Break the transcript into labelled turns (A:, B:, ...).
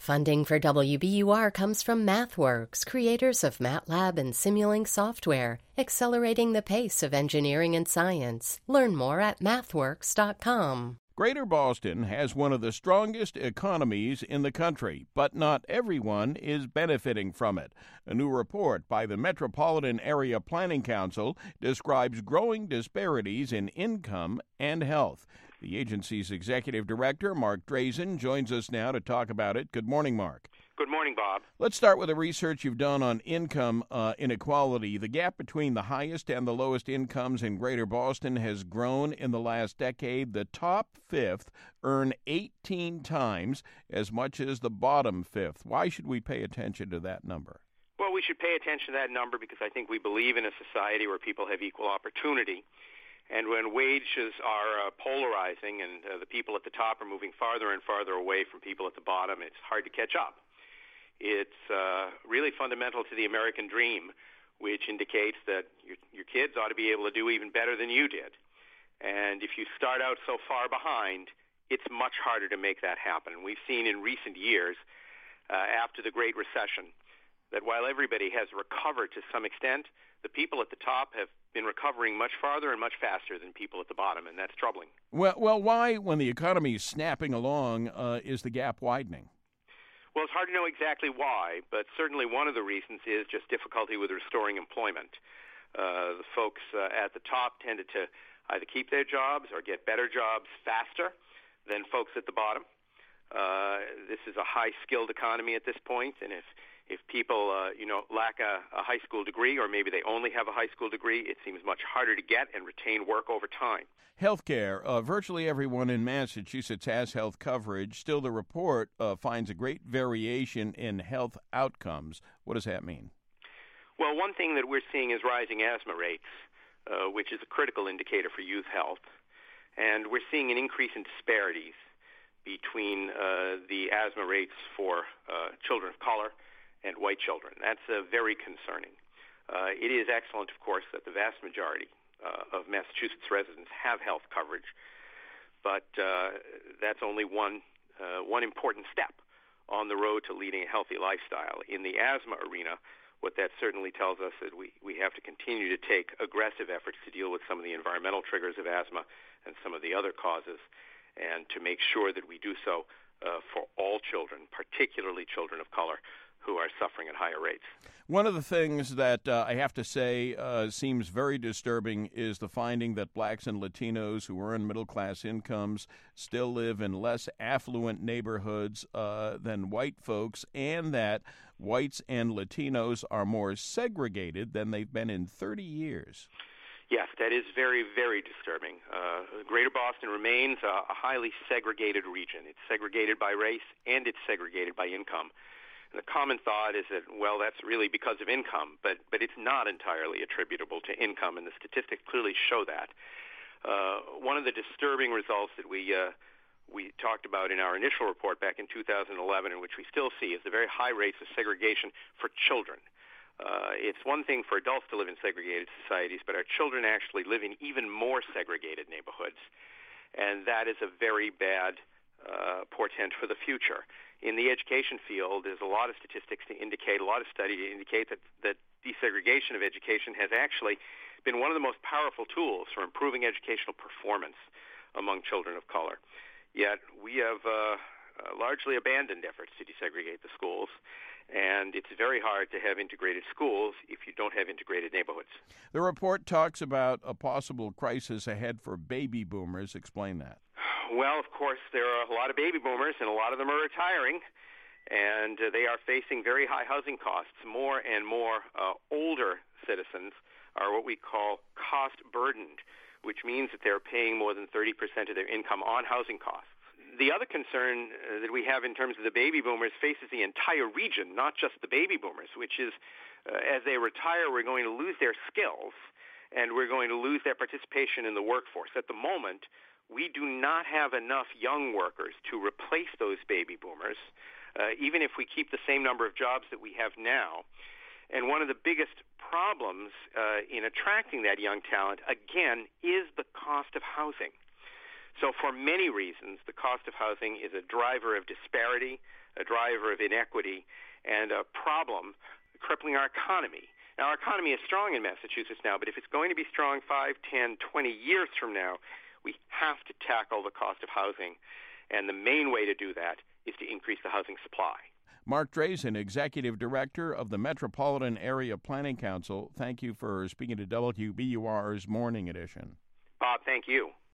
A: Funding for WBUR comes from MathWorks, creators of MATLAB and Simulink software, accelerating the pace of engineering and science. Learn more at mathworks.com.
B: Greater Boston has one of the strongest economies in the country, but not everyone is benefiting from it. A new report by the Metropolitan Area Planning Council describes growing disparities in income and health. The agency's executive director, Mark Drazen, joins us now to talk about it. Good morning, Mark.
C: Good morning, Bob.
B: Let's start with the research you've done on income inequality. The gap between the highest and the lowest incomes in Greater Boston has grown in the last decade. The top fifth earn 18 times as much as the bottom fifth. Why should we pay attention to that number?
C: Well, we should pay attention to that number because I think we believe in a society where people have equal opportunity. And when wages are polarizing and the people at the top are moving farther and farther away from people at the bottom, it's hard to catch up. It's really fundamental to the American dream, which indicates that your kids ought to be able to do even better than you did. And if you start out so far behind, it's much harder to make that happen. We've seen in recent years, after the Great Recession, that while everybody has recovered to some extent, the people at the top have been recovering much farther and much faster than people at the bottom, and that's troubling.
B: Well, why, when the economy is snapping along, is the gap widening?
C: Well, it's hard to know exactly why, but certainly one of the reasons is just difficulty with restoring employment. The folks at the top tended to either keep their jobs or get better jobs faster than folks at the bottom. This is a high-skilled economy at this point, and if people lack a high school degree, or maybe they only have a high school degree, it seems much harder to get and retain work over time.
B: Healthcare. Virtually everyone in Massachusetts has health coverage. Still, the report finds a great variation in health outcomes. What does that mean?
C: Well, one thing that we're seeing is rising asthma rates, which is a critical indicator for youth health. And we're seeing an increase in disparities between the asthma rates for children of color and white children. That's very concerning. It is excellent, of course, that the vast majority of Massachusetts residents have health coverage, but that's only one important step on the road to leading a healthy lifestyle. In the asthma arena, what that certainly tells us is we have to continue to take aggressive efforts to deal with some of the environmental triggers of asthma and some of the other causes, and to make sure that we do so for all children, particularly children of color, who are suffering at higher rates.
B: One of the things that I have to say seems very disturbing is the finding that blacks and Latinos who earn middle-class incomes still live in less affluent neighborhoods than white folks, and that whites and Latinos are more segregated than they've been in 30 years.
C: Yes, that is very, very disturbing. Greater Boston remains a highly segregated region. It's segregated by race and it's segregated by income. The common thought is that, well, that's really because of income, but it's not entirely attributable to income, and the statistics clearly show that. One of the disturbing results that we talked about in our initial report back in 2011, and which we still see, is the very high rates of segregation for children. It's one thing for adults to live in segregated societies, but our children actually live in even more segregated neighborhoods, and that is a very bad portent for the future. In the education field, there's a lot of statistics to indicate, a lot of study to indicate that desegregation of education has actually been one of the most powerful tools for improving educational performance among children of color. Yet we have largely abandoned efforts to desegregate the schools, and it's very hard to have integrated schools if you don't have integrated neighborhoods.
B: The report talks about a possible crisis ahead for baby boomers. Explain that.
C: Well, of course, there are a lot of baby boomers, and a lot of them are retiring, and they are facing very high housing costs. More and more older citizens are what we call cost-burdened, which means that they're paying more than 30% of their income on housing costs. The other concern that we have in terms of the baby boomers faces the entire region, not just the baby boomers, which is as they retire, we're going to lose their skills, and we're going to lose their participation in the workforce. At the moment, we do not have enough young workers to replace those baby boomers, even if we keep the same number of jobs that we have now. And one of the biggest problems in attracting that young talent, again, is the cost of housing. So for many reasons, the cost of housing is a driver of disparity, a driver of inequity, and a problem crippling our economy. Now, our economy is strong in Massachusetts now, but if it's going to be strong 5, 10, 20 years from now, we have to tackle the cost of housing. And the main way to do that is to increase the housing supply.
B: Mark Drazen, Executive Director of the Metropolitan Area Planning Council, thank you for speaking to WBUR's Morning Edition.
C: Bob, thank you.